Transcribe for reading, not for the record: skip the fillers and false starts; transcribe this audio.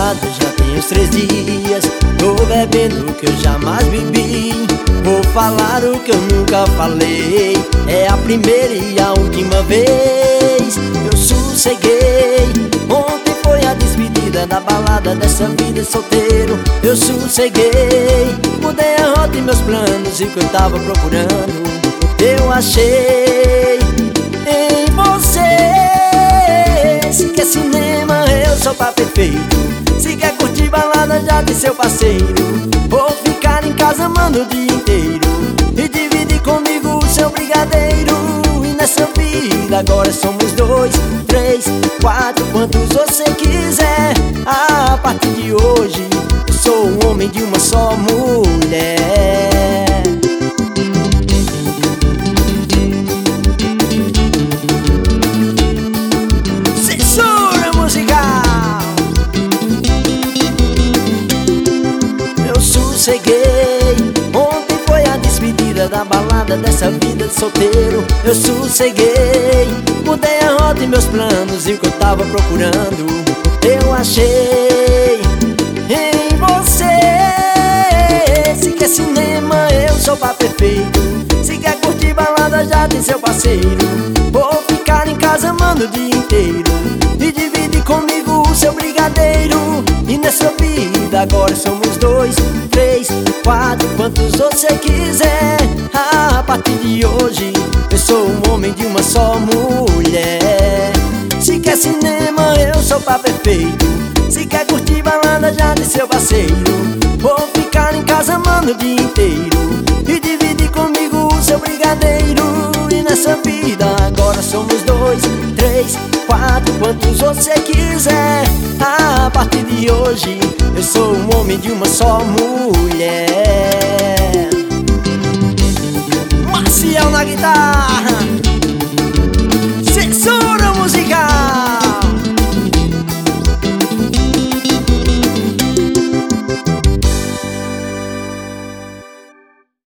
balada já tem uns 3 dias. Tô bebendo o que eu jamais bebi. Vou falar o que eu nunca falei. É a primeira e a última vez. Eu sosseguei. Ontem foi a despedida da balada dessa vida de solteiro. Eu sosseguei. Mudei a rota e meus planos, e o que eu tava procurando eu achei em você. Se quer cinema, eu sou pra perfeito. Se quer curtir balada, já tem seu parceiro. Vou ficar em casa amando o dia inteiro e dividir comigo o seu brigadeiro. E nessa vida agora somos 2, 3, 4, quantos você quiser. A partir de hoje eu sou um homem de uma só mulher. Censura musical. Eu sosseguei. Ontem foi a despedida da balada dessa vida de solteiro. Eu sosseguei. Mudei a rota e meus planos, e o que eu tava procurando eu achei em você. Se quer cinema, eu sou pra perfeito. Se quer curtir balada, já tem seu parceiro. Vou ficar em casa amando o dia inteiro e dividir comigo o seu brigadeiro. E nessa vida agora somos 2, 3, 4, quantos você quiser. A partir de hoje eu sou um homem de uma só mulher. Se quer cinema, eu sou pra perfeito. Se quer curtir balada, já tem seu parceiro. Vou ficar em casa amando o dia inteiro e dividir comigo o seu brigadeiro. E nessa vida agora somos 2, 3, 4, quantos você quiser. A partir de hoje eu sou um homem de uma só mulher. Maciel na guitarra.